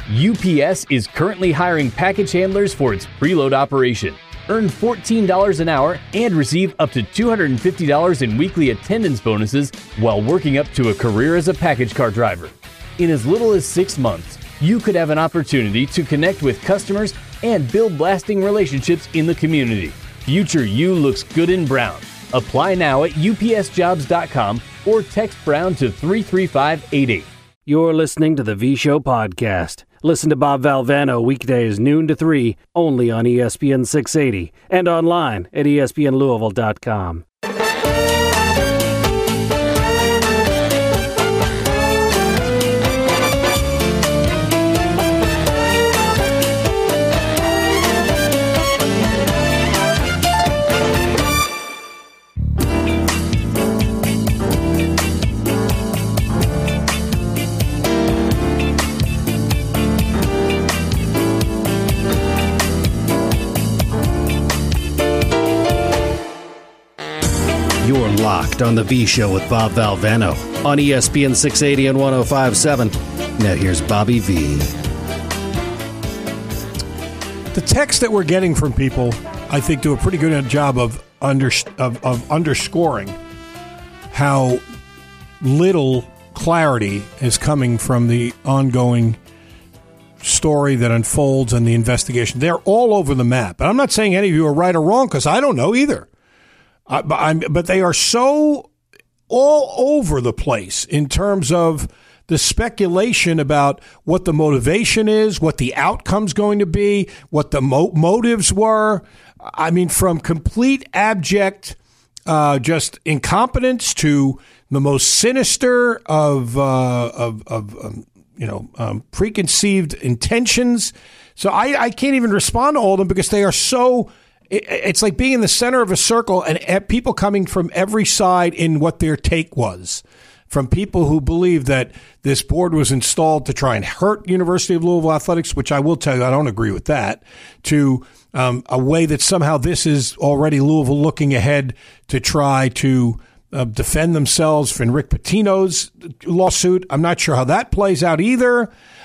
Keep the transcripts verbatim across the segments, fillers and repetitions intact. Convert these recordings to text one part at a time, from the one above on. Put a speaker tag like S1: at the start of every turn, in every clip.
S1: U P S is currently hiring package handlers for its preload operation. Earn fourteen dollars an hour and receive up to two hundred fifty dollars in weekly attendance bonuses while working up to a career as a package car driver. In as little as six months, you could have an opportunity to connect with customers and build lasting relationships in the community. Future you looks good in brown. Apply now at U P S jobs dot com or text Brown to three three five eight eight.
S2: You're listening to the V-Show podcast. Listen to Bob Valvano weekdays noon to three, only on E S P N six eighty and online at E S P N Louisville dot com. You're locked on the V Show with Bob Valvano on E S P N six eighty and one oh five point seven. Now here's Bobby V.
S3: The text that we're getting from people, I think, do a pretty good job of under, of, of underscoring how little clarity is coming from the ongoing story that unfolds and the investigation. They're all over the map. And I'm not saying any of you are right or wrong, because I don't know either. Uh, but, I'm, but they are so all over the place in terms of the speculation about what the motivation is, what the outcome's going to be, what the mo- motives were. I mean, from complete abject uh, just incompetence to the most sinister of, uh, of, of um, you know, um, preconceived intentions. So I, I can't even respond to all of them because they are so... It's like being in the center of a circle and people coming from every side in what their take was. From people who believe that this board was installed to try and hurt University of Louisville athletics, which I will tell you I don't agree with that, to um, a way that somehow this is already Louisville looking ahead to try to uh, defend themselves from Rick Pitino's lawsuit. I'm not sure how that plays out either.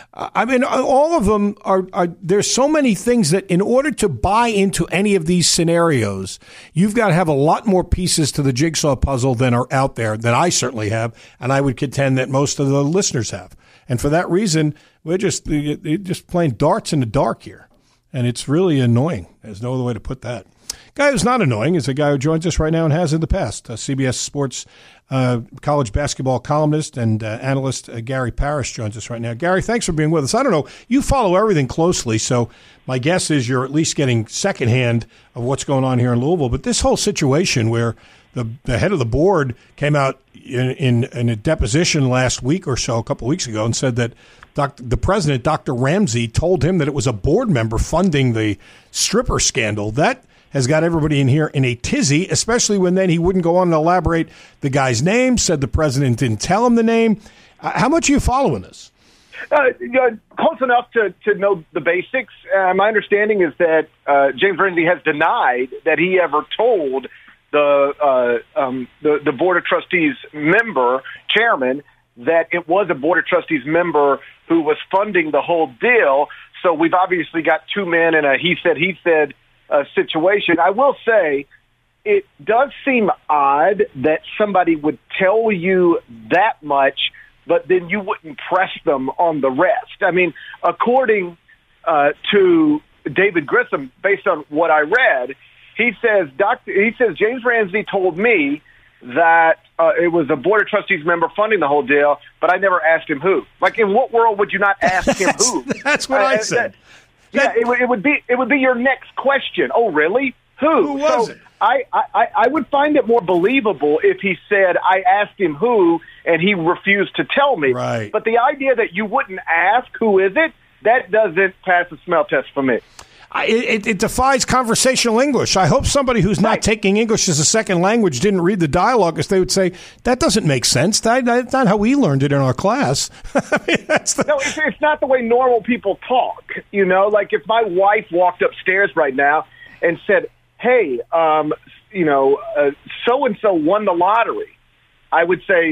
S3: I mean, all of them are, are, there's so many things that in order to buy into any of these scenarios, you've got to have a lot more pieces to the jigsaw puzzle than are out there, that I certainly have, and I would contend that most of the listeners have. And for that reason, we're just, just playing darts in the dark here. And it's really annoying. There's no other way to put that. Guy who's not annoying is a guy who joins us right now and has in the past, uh, C B S Sports uh, college basketball columnist and uh, analyst uh, Gary Parrish joins us right now. Gary, thanks for being with us. I don't know, you follow everything closely, so my guess is you're at least getting secondhand of what's going on here in Louisville. But this whole situation where the, the head of the board came out in, in, in a deposition last week or so, a couple of weeks ago, and said that Doctor the president, Doctor Ramsey, told him that it was a board member funding the stripper scandal. That has got everybody in here in a tizzy, especially when then he wouldn't go on to elaborate the guy's name, said the president didn't tell him the name. Uh, how much are you following this?
S4: Uh, yeah, close enough to, to know the basics. Uh, my understanding is that uh, James Ramsey has denied that he ever told the, uh, um, the the Board of Trustees member, chairman, that it was a Board of Trustees member who was funding the whole deal. So we've obviously got two men in a he said, he said uh, situation. I will say it does seem odd that somebody would tell you that much, but then you wouldn't press them on the rest. I mean, according uh, to David Grissom, based on what I read, he says, Doctor he says, James Ramsey told me that uh, it was a Board of Trustees member funding the whole deal, but I never asked him who. Like, in what world would you not ask him who?
S3: That's what uh, I said.
S4: That, yeah, it, it would be it would be your next question. Oh, really? Who?
S3: Who was
S4: so
S3: it?
S4: I, I, I would find it more believable if he said, I asked him who, and he refused to tell me.
S3: Right.
S4: But the idea that you wouldn't ask who is it, that doesn't pass the smell test for me.
S3: I, it, it defies conversational English. I hope somebody who's not
S4: right.
S3: taking English as a second language didn't read the dialogue, because they would say, that doesn't make sense. That, that's not how we learned it in our class. I mean, that's the...
S4: No, it's, it's not the way normal people talk. You know, like if my wife walked upstairs right now and said, hey, um, you know, uh, so-and-so won the lottery, I would say,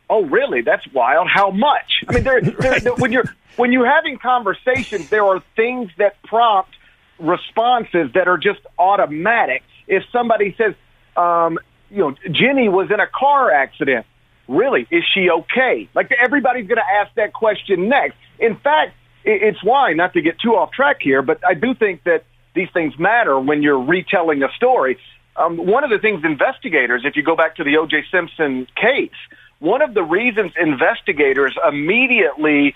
S4: oh, really? That's wild. How much? I mean, there, there, there, when you're when you're having conversations, there are things that prompt responses that are just automatic. If somebody says, um, you know, Jenny was in a car accident, really, is she okay? Like, everybody's going to ask that question next. In fact, it's why, not to get too off track here, but I do think that these things matter when you're retelling a story. Um, one of the things investigators, if you go back to the O J Simpson case, one of the reasons investigators immediately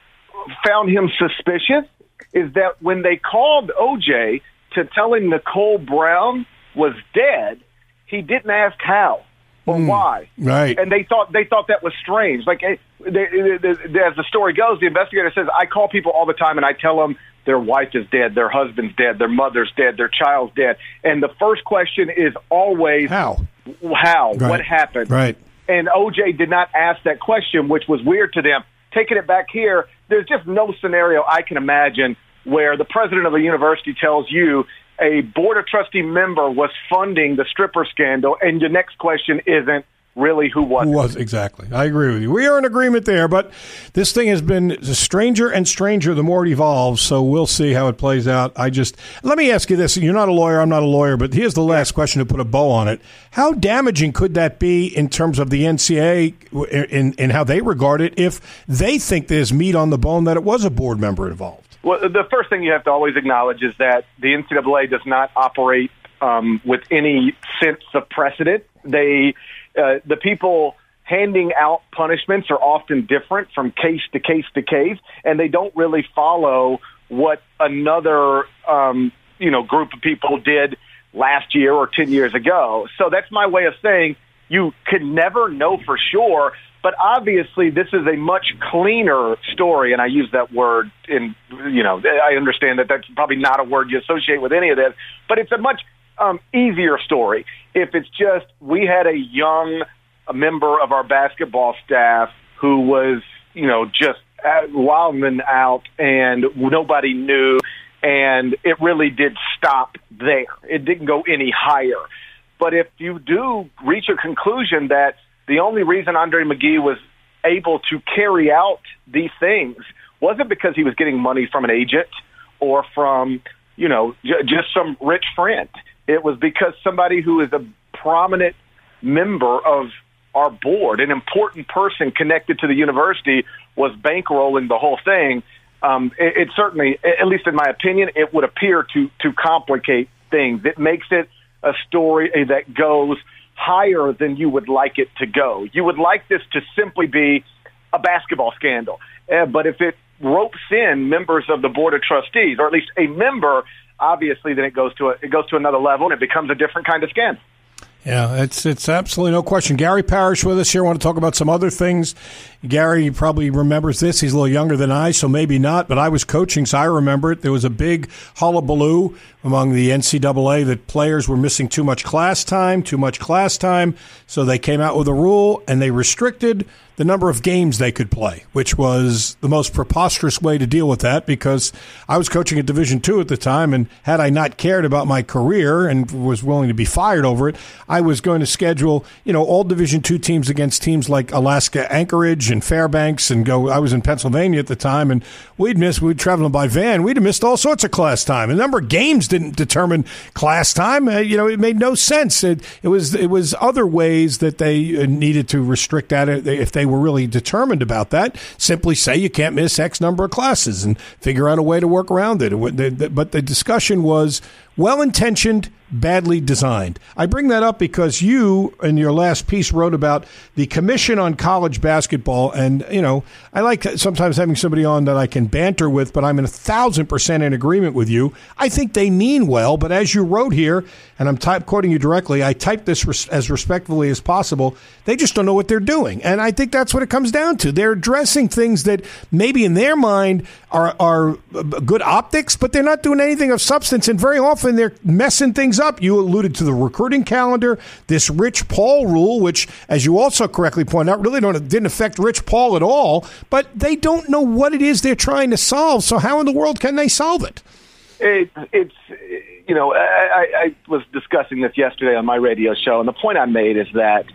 S4: found him suspicious is that when they called O J to tell him Nicole Brown was dead, he didn't ask how or mm, why.
S3: Right.
S4: And they thought they thought that was strange. Like, they, they, they, as the story goes, the investigator says, I call people all the time and I tell them their wife is dead, their husband's dead, their mother's dead, their child's dead. And the first question is always,
S3: how?
S4: How?
S3: Right.
S4: What happened?
S3: Right.
S4: And O J did not ask that question, which was weird to them. Taking it back here, there's just no scenario I can imagine where the president of a university tells you a board of trustee member was funding the stripper scandal, and the next question isn't really who was
S3: Who
S4: it.
S3: was, exactly. I agree with you. We are in agreement there, but this thing has been stranger and stranger the more it evolves, so we'll see how it plays out. I just, let me ask you this. You're not a lawyer, I'm not a lawyer, but here's the last question to put a bow on it. How damaging could that be in terms of the N C double A in, in how they regard it if they think there's meat on the bone that it was a board member involved?
S4: Well, the first thing you have to always acknowledge is that the N C double A does not operate um, with any sense of precedent. They, uh, the people handing out punishments are often different from case to case to case, and they don't really follow what another um, you know group of people did last year or ten years ago. So that's my way of saying you could never know for sure. But obviously, this is a much cleaner story, and I use that word in, you know, I understand that that's probably not a word you associate with any of this, but it's a much um, easier story. If it's just we had a young a member of our basketball staff who was, you know, just wilding out and nobody knew, and it really did stop there. It didn't go any higher. But if you do reach a conclusion that the only reason Andre McGee was able to carry out these things wasn't because he was getting money from an agent or from, you know, j- just some rich friend. It was because somebody who is a prominent member of our board, an important person connected to the university, was bankrolling the whole thing. Um, it, it certainly, at least in my opinion, it would appear to, to complicate things. It makes it a story that goes higher than you would like it to go. You would like this to simply be a basketball scandal. Uh, but if it ropes in members of the board of trustees, or at least a member, obviously then it goes to a, it goes to another level and it becomes a different kind of scandal.
S3: Yeah, it's it's absolutely no question. Gary Parrish with us here. I want to talk about some other things. Gary probably remembers this. He's a little younger than I, so maybe not, but I was coaching, so I remember it. There was a big hullabaloo among the N C double A that players were missing too much class time, too much class time, so they came out with a rule, and they restricted the number of games they could play, which was the most preposterous way to deal with that, because I was coaching at Division two at the time, and had I not cared about my career and was willing to be fired over it, I was going to schedule, you know, all Division two teams against teams like Alaska Anchorage and Fairbanks, and go. I was in Pennsylvania at the time, and we'd miss, we'd traveling by van, we'd have missed all sorts of class time. The number of games didn't determine class time. Uh, you know, it made no sense. It, it was it was other ways that they needed to restrict that if they were really determined about that. Simply say you can't miss X number of classes and figure out a way to work around it. But the discussion was well-intentioned, badly designed. I bring that up because you, in your last piece, wrote about the Commission on College Basketball, and, you know, I like sometimes having somebody on that I can banter with, but I'm in a thousand percent in agreement with you. I think they mean well, but as you wrote here, and I'm type quoting you directly, I typed this res- as respectfully as possible, they just don't know what they're doing. And I think that's what it comes down to. They're addressing things that maybe in their mind are, are good optics, but they're not doing anything of substance, and very often they're messing things up. You alluded to the recruiting calendar, this Rich Paul rule, which, as you also correctly pointed out, really don't, didn't affect Rich Paul at all, but they don't know what it is they're trying to solve. So how in the world can they solve it?
S4: it it's, you know, I, I was discussing this yesterday on my radio show, and the point I made is that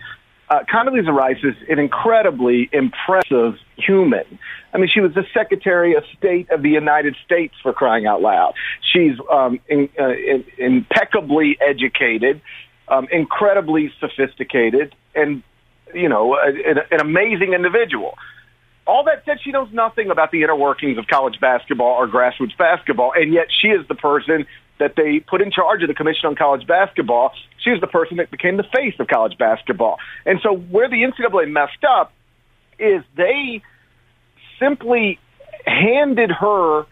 S4: uh, Condoleezza Rice is an incredibly impressive human. I mean, she was the Secretary of State of the United States, for crying out loud. She's um, in, uh, in, impeccably educated, um, incredibly sophisticated, and, you know, an, an amazing individual. All that said, she knows nothing about the inner workings of college basketball or grassroots basketball, and yet she is the person that they put in charge of the Commission on College Basketball. She was the person that became the face of college basketball. And so where the N C double A messed up is they simply handed her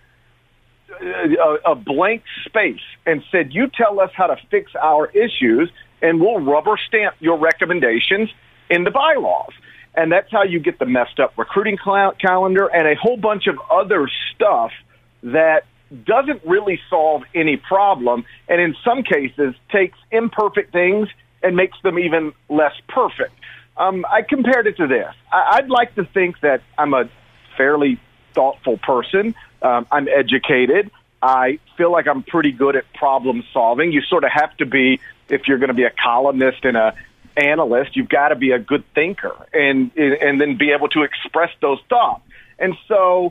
S4: a, a blank space and said, you tell us how to fix our issues, and we'll rubber stamp your recommendations in the bylaws. And that's how you get the messed up recruiting cal- calendar and a whole bunch of other stuff that doesn't really solve any problem, and in some cases takes imperfect things and makes them even less perfect. Um, I compared it to this. I- I'd like to think that I'm a fairly thoughtful person. Um, I'm educated. I feel like I'm pretty good at problem solving. You sort of have to be, if you're going to be a columnist and a analyst, you've got to be a good thinker and and then be able to express those thoughts. And so,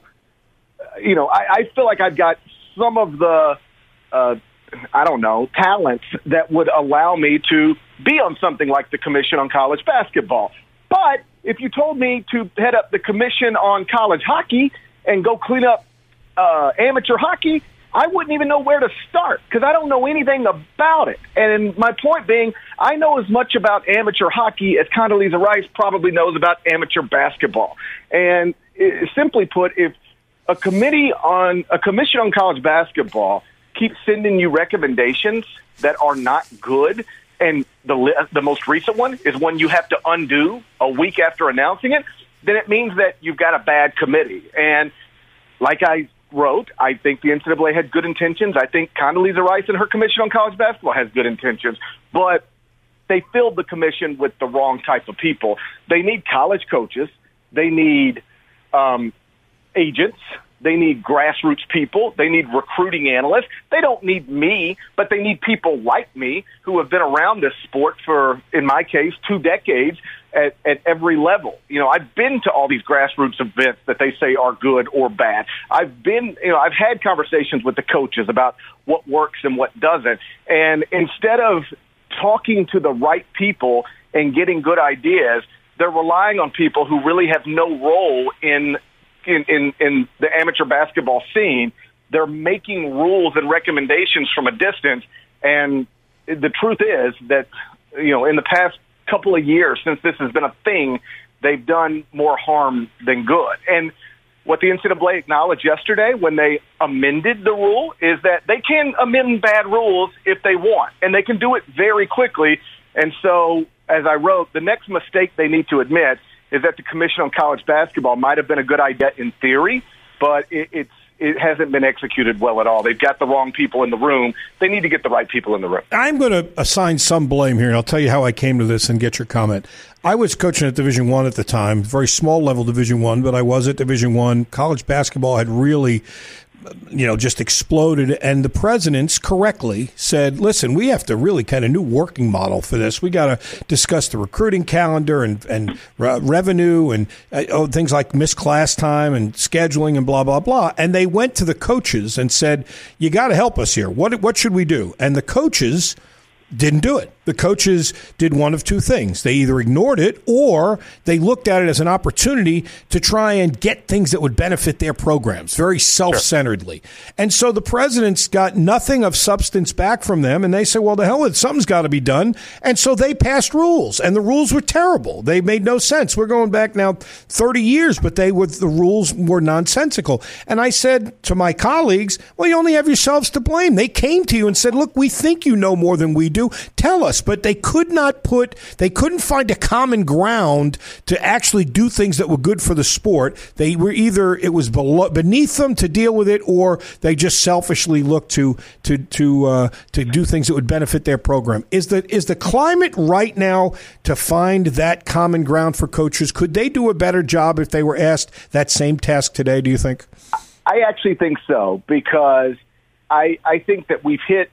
S4: you know, I, I feel like I've got some of the, uh, I don't know, talents that would allow me to be on something like the Commission on College Basketball. But if you told me to head up the Commission on College Hockey and go clean up uh, amateur hockey, I wouldn't even know where to start because I don't know anything about it. And my point being, I know as much about amateur hockey as Condoleezza Rice probably knows about amateur basketball. And it, simply put, if a committee on a commission on college basketball keeps sending you recommendations that are not good, and the the most recent one is one you have to undo a week after announcing it, then it means that you've got a bad committee. And like I wrote, I think the N C double A had good intentions. I think Condoleezza Rice and her commission on college basketball has good intentions, but they filled the commission with the wrong type of people. They need college coaches. They need um, agents. They need grassroots people. They need recruiting analysts. They don't need me, but they need people like me who have been around this sport for, in my case, two decades at, at every level. You know, I've been to all these grassroots events that they say are good or bad. I've been, you know, I've had conversations with the coaches about what works and what doesn't. And instead of talking to the right people and getting good ideas, they're relying on people who really have no role in In, in, in the amateur basketball scene. They're making rules and recommendations from a distance. And the truth is that, you know, in the past couple of years since this has been a thing, they've done more harm than good. And what the N C double A acknowledged yesterday when they amended the rule is that they can amend bad rules if they want, and they can do it very quickly. And so, as I wrote, the next mistake they need to admit is that the Commission on College Basketball might have been a good idea in theory, but it, it's it hasn't been executed well at all. They've got the wrong people in the room. They need to get the right people in the room.
S3: I'm going to assign some blame here, and I'll tell you how I came to this and get your comment. I was coaching at Division One at the time, very small level Division One, but I was at Division One. College basketball had really, you know, just exploded, and the presidents correctly said, listen, we have to really kind of new working model for this. We got to discuss the recruiting calendar and, and uh, revenue and uh, oh, things like missed class time and scheduling and blah, blah, blah. And they went to the coaches and said, you got to help us here. What, what should we do? And the coaches didn't do it. The coaches did one of two things. They either ignored it or they looked at it as an opportunity to try and get things that would benefit their programs very self-centeredly. Sure. And so the presidents got nothing of substance back from them, and they said, well, the hell with it, something's got to be done. And so they passed rules, and the rules were terrible. They made no sense. We're going back now thirty years, but they were the rules were nonsensical. And I said to my colleagues, well, you only have yourselves to blame. They came to you and said, look, we think you know more than we do. Tell us. But they could not put, they couldn't find a common ground to actually do things that were good for the sport. They were either, it was below, beneath them to deal with it, or they just selfishly looked to to to uh, to do things that would benefit their program. Is the is the climate right now to find that common ground for coaches? Could they do a better job if they were asked that same task today, do you think?
S4: I actually think so, because I I think that we've hit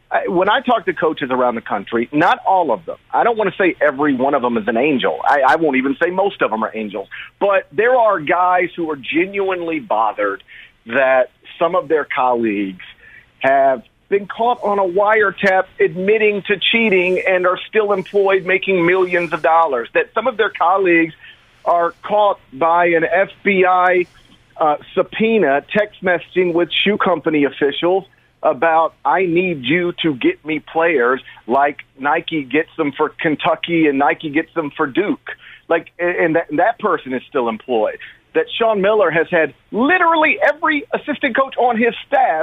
S4: I, when I talk to coaches around the country, not all of them. I don't want to say every one of them is an angel. I, I won't even say most of them are angels. But there are guys who are genuinely bothered that some of their colleagues have been caught on a wiretap admitting to cheating and are still employed making millions of dollars, that some of their colleagues are caught by an F B I uh, subpoena text messaging with shoe company officials about, I need you to get me players like Nike gets them for Kentucky and Nike gets them for Duke. Like, and that, and that person is still employed. That Sean Miller has had literally every assistant coach on his staff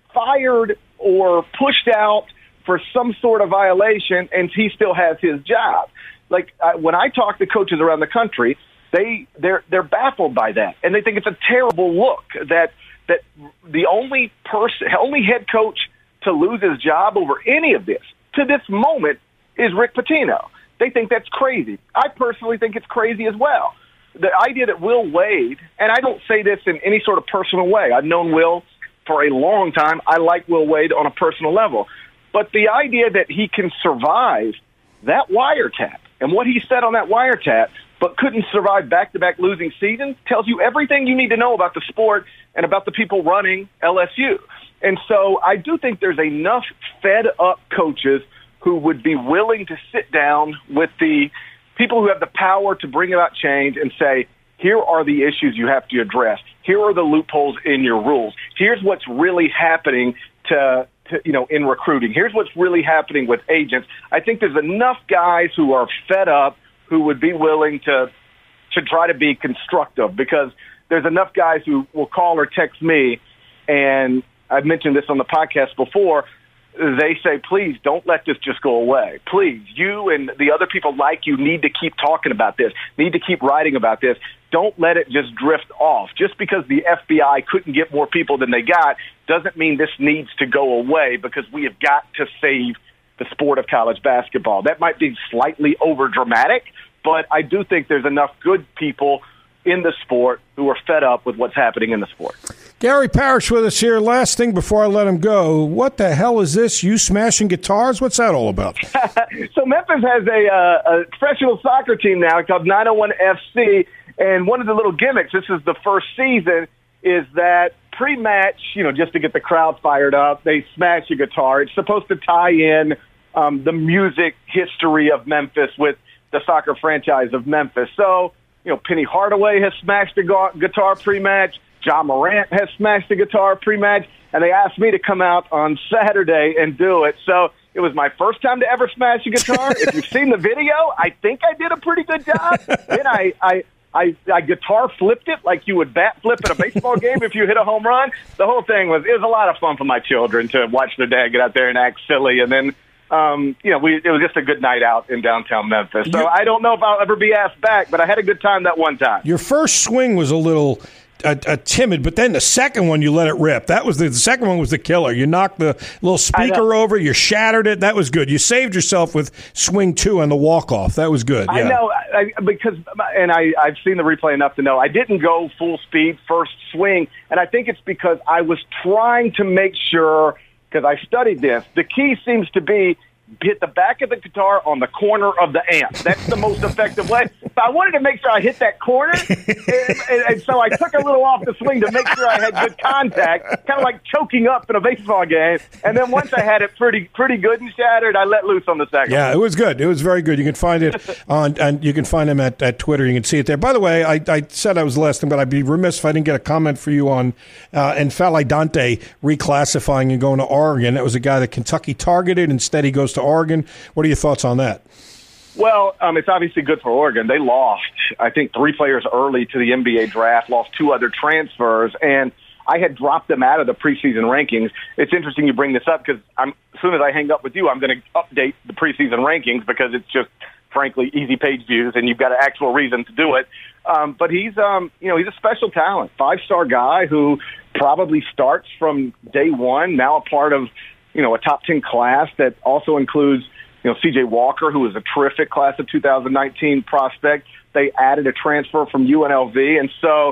S4: fired or pushed out for some sort of violation, and he still has his job. Like, uh, when I talk to coaches around the country, they they're they're baffled by that, and they think it's a terrible look that that the only person, only head coach to lose his job over any of this to this moment is Rick Pitino. They think that's crazy. I personally think it's crazy as well. The idea that Will Wade, and I don't say this in any sort of personal way. I've known Will for a long time. I like Will Wade on a personal level. But the idea that he can survive that wiretap and what he said on that wiretap, but couldn't survive back-to-back losing seasons, tells you everything you need to know about the sport and about the people running L S U. And so I do think there's enough fed-up coaches who would be willing to sit down with the people who have the power to bring about change and say, here are the issues you have to address. Here are the loopholes in your rules. Here's what's really happening to, to, you know, in recruiting. Here's what's really happening with agents. I think there's enough guys who are fed up who would be willing to to try to be constructive, because there's enough guys who will call or text me, and I've mentioned this on the podcast before, they say, please don't let this just go away. Please, you and the other people like you need to keep talking about this, need to keep writing about this. Don't let it just drift off. Just because the F B I couldn't get more people than they got doesn't mean this needs to go away, because we have got to save the sport of college basketball. That might be slightly over dramatic, but I do think there's enough good people in the sport who are fed up with what's happening in the sport.
S3: Gary Parrish with us here. Last thing before I let him go, what the hell is this? You smashing guitars? What's that all about?
S4: So Memphis has a, uh, a professional soccer team now called nine oh one F C, and one of the little gimmicks, this is the first season, is that pre-match, you know, just to get the crowd fired up, they smash a guitar. It's supposed to tie in um, the music history of Memphis with the soccer franchise of Memphis. So, you know, Penny Hardaway has smashed a guitar pre-match. John Morant has smashed a guitar pre-match. And they asked me to come out on Saturday and do it. So it was my first time to ever smash a guitar. If you've seen the video, I think I did a pretty good job. Then I, I, I, I guitar flipped it like you would bat flip at a baseball game if you hit a home run. The whole thing was, it was a lot of fun for my children to watch their dad get out there and act silly. And then, Um, you know, we, it was just a good night out in downtown Memphis. So I don't know if I'll ever be asked back, but I had a good time that one time.
S3: Your first swing was a little uh, uh, timid, but then the second one, you let it rip. That was the, the second one was the killer. You knocked the little speaker over, you shattered it. That was good. You saved yourself with swing two on the walk-off. That was good. Yeah.
S4: I know, I, because, and I, I've seen the replay enough to know, I didn't go full speed first swing, and I think it's because I was trying to make sure, because I studied this, the key seems to be hit the back of the guitar on the corner of the amp. That's the most effective way. So I wanted to make sure I hit that corner, and, and, and so I took a little off the swing to make sure I had good contact, kind of like choking up in a baseball game. And then once I had it pretty pretty good and shattered, I let loose on the second.
S3: Yeah, it was good. It was very good. You can find it on, and you can find them at, at Twitter. You can see it there. By the way, I, I said I was the last thing, but I'd be remiss if I didn't get a comment for you on uh, N'Faly Dante reclassifying and going to Oregon. That was a guy that Kentucky targeted. Instead, he goes to Oregon. What are your thoughts on that?
S4: Well, um, it's obviously good for Oregon. They lost, I think, three players early to the N B A draft, lost two other transfers, and I had dropped them out of the preseason rankings. It's interesting you bring this up because I'm, as soon as I hang up with you, I'm going to update the preseason rankings because it's just, frankly, easy page views, and you've got an actual reason to do it. Um, but he's, um, you know, he's a special talent, five-star guy who probably starts from day one, now a part of, you know, a top ten class that also includes, you know, C J Walker, who is a terrific class of two thousand nineteen prospect. They added a transfer from U N L V. And so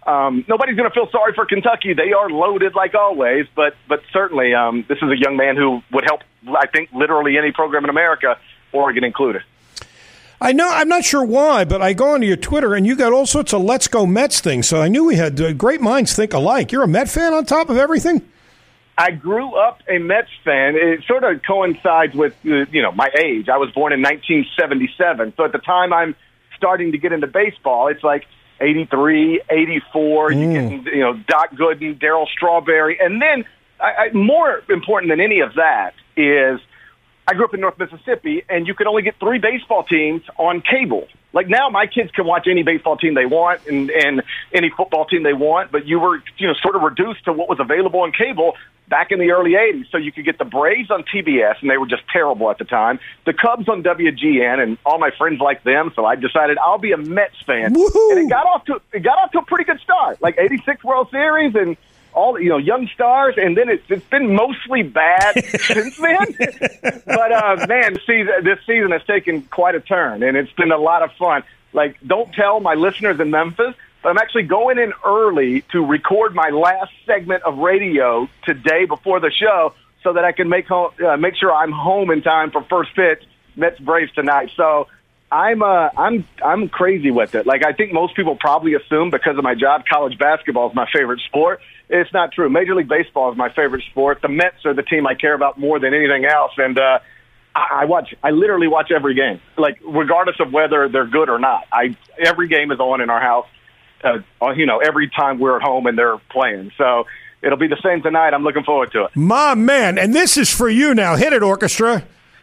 S4: Um, nobody's going to feel sorry for Kentucky. They are loaded like always, but but certainly um, this is a young man who would help, I think, literally any program in America, Oregon included.
S3: I know. I'm not sure why, but I go onto your Twitter, and you got all sorts of "Let's Go Mets" things. So I knew we had uh, great minds think alike. You're a Met fan on top of everything?
S4: I grew up a Mets fan. It sort of coincides with, uh, you know, my age. I was born in nineteen seventy-seven. So at the time I'm starting to get into baseball, it's like eighty-three, eighty-four, mm. you get, you know, Doc Gooden, Darryl Strawberry. And then I, I, more important than any of that is I grew up in North Mississippi, and you could only get three baseball teams on cable. Like now my kids can watch any baseball team they want and, and any football team they want, but you were, you know, sort of reduced to what was available on cable back in the early eighties. So you could get the Braves on T B S, and they were just terrible at the time, the Cubs on W G N, and all my friends liked them, so I decided I'll be a Mets fan.
S3: Woo-hoo.
S4: And it got off to it got off to a pretty good start, like eighty-six World Series and all, you know, young stars, and then it's, it's been mostly bad since then. But, uh, man, this season, this season has taken quite a turn, and it's been a lot of fun. Like, don't tell my listeners in Memphis, but I'm actually going in early to record my last segment of radio today before the show so that I can make home, uh, make sure I'm home in time for first pitch, Mets Braves tonight. So I'm uh, I'm I'm crazy with it. Like, I think most people probably assume because of my job, college basketball is my favorite sport. It's not true. Major League Baseball is my favorite sport. The Mets are the team I care about more than anything else, and uh, I, I watch. I literally watch every game, like regardless of whether they're good or not. I every game is on in our house. Uh, you know, every time we're at home and they're playing. So it'll be the same tonight. I'm looking forward to it.
S3: My man, and this is for you now. Hit it, orchestra.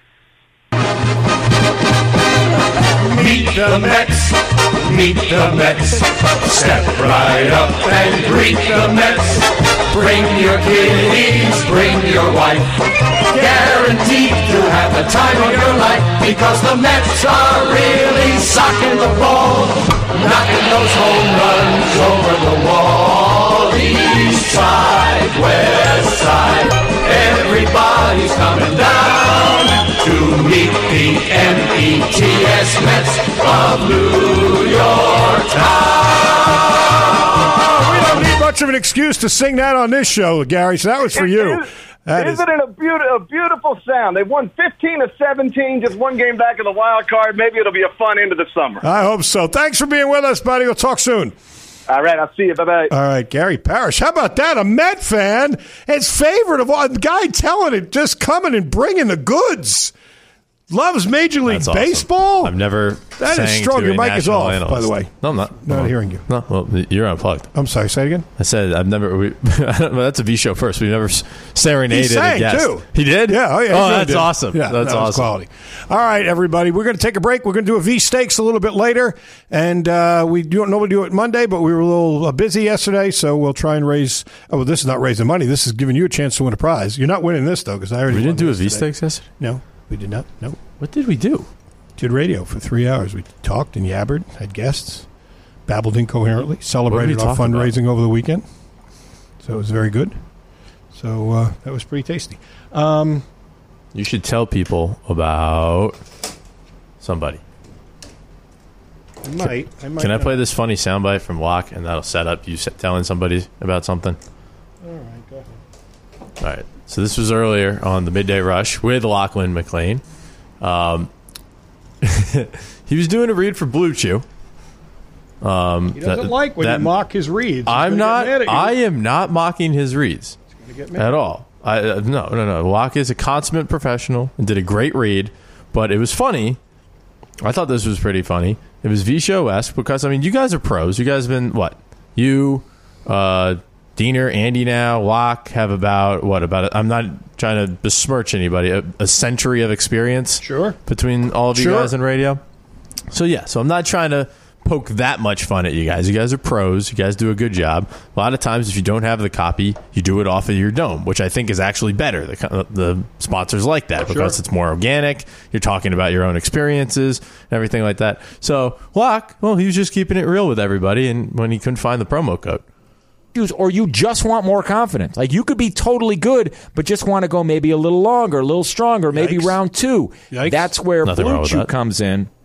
S5: Meet the Mets, meet the Mets. Step right up and greet the Mets. Bring your kiddies, bring your wife. Guaranteed to have the time of your life, because the Mets are really socking the ball, knocking those home runs over the wall. East side, west side, everybody's coming down to meet the M E T S Mets of New York Town.
S3: We don't need much of an excuse to sing that on this show, Gary, so that was for you. That
S4: Isn't is. it a, beauty, a beautiful sound? They won fifteen to seventeen, just one game back in the wild card. Maybe it'll be a fun end of the summer.
S3: I hope so. Thanks for being with us, buddy. We'll talk soon.
S4: All right, I'll see you. Bye-bye.
S3: All right, Gary Parrish. How about that? A Met fan. His favorite of all. The guy telling it, just coming and bringing the goods. Loves Major League
S6: That's awesome.
S3: Baseball.
S6: I've never
S3: That is
S6: sang
S3: strong.
S6: to
S3: Your
S6: a
S3: mic is
S6: national
S3: off,
S6: analyst.
S3: by the way.
S6: No, I'm not.
S3: Not
S6: no.
S3: hearing you.
S6: No, well, you're unplugged.
S3: I'm sorry. Say it again.
S6: I said I've never. We, well, that's a V show first. We've never serenaded
S3: He sang,
S6: a guest.
S3: too.
S6: He did?
S3: Yeah. Oh, yeah. he
S6: Oh,
S3: really
S6: that's
S3: did.
S6: awesome.
S3: Yeah,
S6: that's
S3: that was
S6: awesome.
S3: quality. All right, everybody. We're going to take a break. We're going to do a V Steaks a little bit later, and uh, we don't normally do it Monday, but we were a little uh, busy yesterday, so we'll try and raise. Oh, well, this is not raising money. This is giving you a chance to win a prize. You're not winning this though, because I already.
S6: We didn't
S3: won
S6: do a
S3: this
S6: V
S3: today.
S6: Steaks yesterday.
S3: No, we did not. No.
S6: What did we do?
S3: Did radio for three hours. We talked and yabbered, had guests, babbled incoherently, celebrated our
S6: talking
S3: fundraising
S6: about?
S3: over the weekend. So it was very good. So uh, that was pretty tasty. Um,
S6: You should tell people about somebody.
S3: I might. I might
S6: Can I
S3: not.
S6: play this funny soundbite from Locke, and that'll set up you telling somebody about something?
S3: All right, go ahead.
S6: All right. So this was earlier on the Midday Rush with Lachlan McLean. Um, he was doing a read for Blue Chew. Um,
S3: He doesn't
S6: that-
S3: like when
S6: that-
S3: you mock his reads. He's
S6: I'm
S3: gonna
S6: not.
S3: get mad at you.
S6: I am not mocking his reads
S3: He's gonna get mad.
S6: at all. I uh, no no no. Locke is a consummate professional and did a great read, but it was funny. I thought this was pretty funny. It was V show-esque because I mean, you guys are pros. You guys have been what? You, uh, Diener, Andy now, Locke have about what about? A, I'm not trying to besmirch anybody. A, a century of experience,
S3: Sure.
S6: between all of you
S3: Sure.
S6: guys in radio. So yeah, so I'm not trying to poke that much fun at you guys. You guys are pros. You guys do a good job. A lot of times, if you don't have the copy, you do it off of your dome, which I think is actually better. The, the sponsors like that because
S3: Sure.
S6: it's more organic. You're talking about your own experiences and everything like that. So Locke, well, he was just keeping it real with everybody, and when he couldn't find the promo code.
S7: Or you just want more confidence. Like, you could be totally good, but just want to go maybe a little longer, a little stronger, maybe
S3: Yikes.
S7: round two.
S3: Yikes.
S7: That's where
S6: Nothing wrong
S7: Blue
S6: with
S7: Chew
S6: that.
S7: comes in.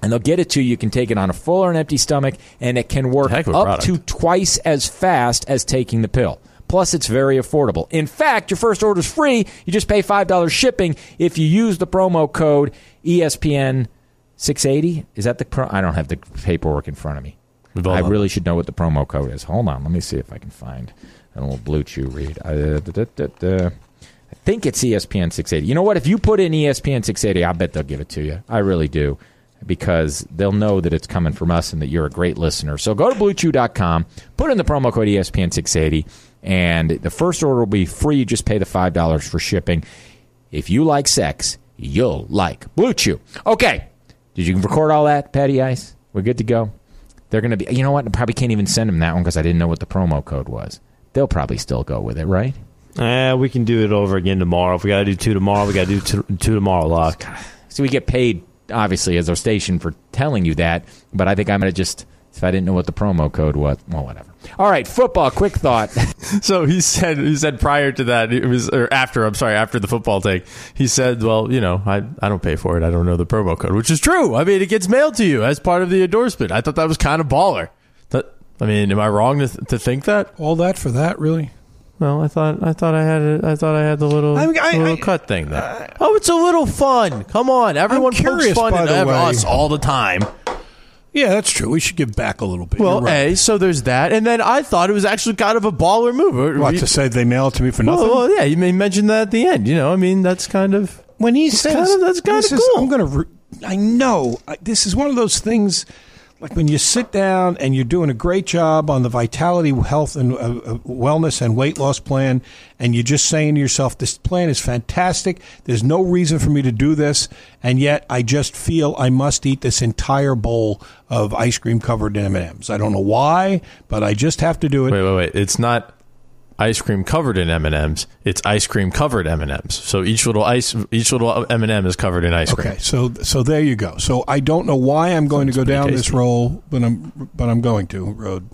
S7: And they'll get it to you. You can take it on a full or an empty stomach, and it can work up
S6: product.
S7: to twice as fast as taking the pill. Plus, it's very affordable. In fact, your first order is free. You just pay five dollars shipping if you use the promo code E S P N six eighty. Is that the pro? I don't have the paperwork in front of me. I really should know what the promo code is. Hold on. Let me see if I can find a little Blue Chew read. Uh, da, da, da, da. I think it's E S P N six eighty. You know what? If you put in E S P N six eighty, I bet they'll give it to you. I really do. Because they'll know that it's coming from us and that you're a great listener. So go to blue chew dot com, put in the promo code E S P N six eighty, and the first order will be free. You just pay the five dollars for shipping. If you like sex, you'll like Blue Chew. Okay. Did you record all that, Patty Ice? We're good to go? They're going to be, you know what? I probably can't even send them that one because I didn't know what the promo code was. They'll probably still go with it, right?
S8: Eh, we can do it over again tomorrow. If we got to do two tomorrow, we got to do two, two tomorrow, Lock.
S7: So we get paid, obviously, as our station for telling you that, but I think I'm going to just, if I didn't know what the promo code was, well, whatever. All right, football, quick thought.
S6: So he said he said prior to that, it was, or after, I'm sorry, after the football take, he said, well, you know, I, I don't pay for it. I don't know the promo code, which is true. I mean, it gets mailed to you as part of the endorsement. I thought that was kind of baller. That, I mean, am I wrong to, to think that?
S3: All that for that, really?
S6: Well, I thought I thought I had it. I thought I had the little,
S3: I mean, I,
S6: little
S3: I,
S6: cut thing there. Uh, oh, it's a little fun. Come on, everyone pokes fun at us all the time.
S3: Yeah, that's true. We should give back a little bit.
S6: Well,
S3: right.
S6: A, so there's that, and then I thought it was actually kind of a baller move.
S3: What, to say they mail it to me for nothing?
S6: Well, well yeah, you may mention that at the end. You know, I mean, that's kind of
S3: when he says
S6: kind of, that's kind of cool.
S3: Is, I'm gonna. Re- I know I, this is one of those things. Like when you sit down and you're doing a great job on the vitality, health, and uh, uh, wellness and weight loss plan, and you're just saying to yourself, this plan is fantastic. There's no reason for me to do this, and yet I just feel I must eat this entire bowl of ice cream covered in M and M's. I don't know why, but I just have to do it.
S6: Wait, wait, wait. It's not ice cream covered in M and M's. It's ice cream covered M and M's. So each little ice, each little M and M is covered in ice cream.
S3: Okay, so so there you go. So I don't know why I'm going Sounds to go down tasty. this roll, but I'm but I'm going to road.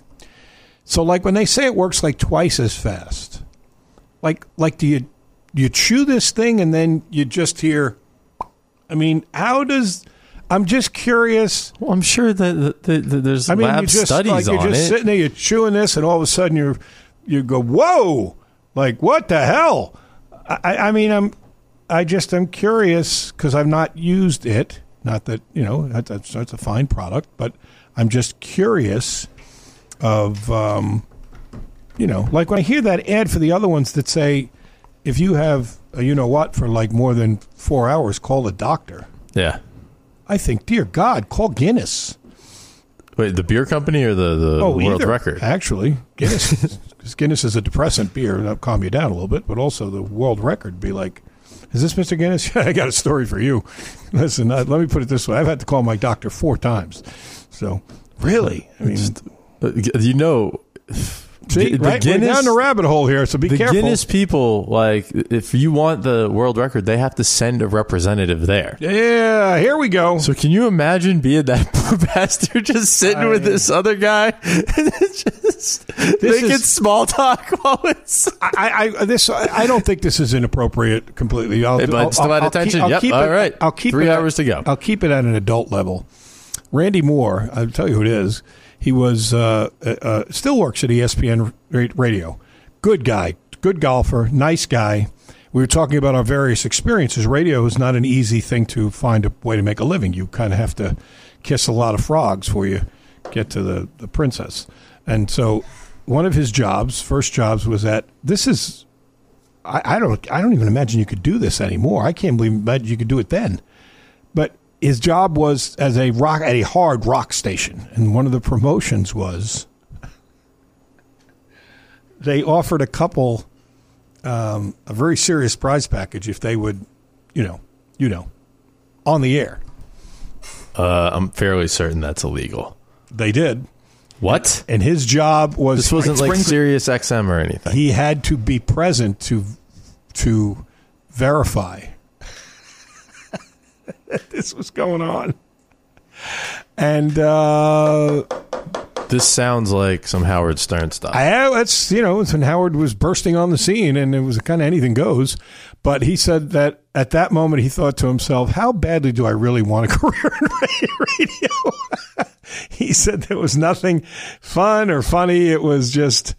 S3: So like when they say it works like twice as fast, like like do you you chew this thing and then you just hear? I mean, how does? I'm just curious.
S6: Well, I'm sure that, that, that there's
S3: I mean,
S6: lab
S3: you just,
S6: studies
S3: like,
S6: on
S3: you're just
S6: it.
S3: Sitting there, you're chewing this, and all of a sudden you're. You go, whoa! Like what the hell? I, I mean, I'm, I just am curious because I've not used it. Not that you know that, that's that's a fine product, but I'm just curious of, um, you know, like when I hear that ad for the other ones that say, if you have, a you know what, for like more than four hours, call the doctor.
S6: Yeah,
S3: I think, dear God, call Guinness.
S6: Wait, the beer company or the, the
S3: oh,
S6: world
S3: either,
S6: record?
S3: Actually, Guinness. Because Guinness is a depressant beer, that'll calm you down a little bit, but also the world record be like, is this Mister Guinness? I got a story for you. Listen, uh, let me put it this way. I've had to call my doctor four times. So, really? I mean,
S6: Just, you know...
S3: See,
S6: the
S3: right?
S6: Guinness,
S3: we're down the rabbit hole here, so be
S6: the
S3: careful.
S6: The Guinness people, like, if you want the world record, they have to send a representative there.
S3: Yeah, here we go.
S6: So can you imagine being that poor bastard just sitting I, with this other guy and just making is, small talk while it's...
S3: I, I, this, I don't think this is inappropriate completely. I'll,
S6: hey, but
S3: I'll,
S6: still
S3: I'll,
S6: at attention?
S3: I'll
S6: yep,
S3: keep
S6: all
S3: it,
S6: right.
S3: I'll keep
S6: Three
S3: it
S6: hours
S3: at,
S6: to go.
S3: I'll keep it at an adult level. Randy Moore, I'll tell you who it is. He was uh, uh, still works at E S P N Radio. Good guy, good golfer, nice guy. We were talking about our various experiences. Radio is not an easy thing to find a way to make a living. You kind of have to kiss a lot of frogs before you get to the, the princess. And so one of his jobs, first jobs, was at this is I, I don't I don't even imagine you could do this anymore. I can't believe that you could do it then. But his job was as a rock at a hard rock station, and one of the promotions was they offered a couple um, a very serious prize package if they would, you know, you know, on the air.
S6: Uh, I'm fairly certain that's illegal.
S3: They did.
S6: What?
S3: And his job was
S6: this wasn't like Sirius X M or anything.
S3: He had to be present to to verify that this was going on. And uh,
S6: This sounds like some Howard Stern stuff.
S3: I, that's, you know, it's when Howard was bursting on the scene, and it was kind of anything goes. But he said that at that moment he thought to himself, how badly do I really want a career in radio? He said there was nothing fun or funny. It was just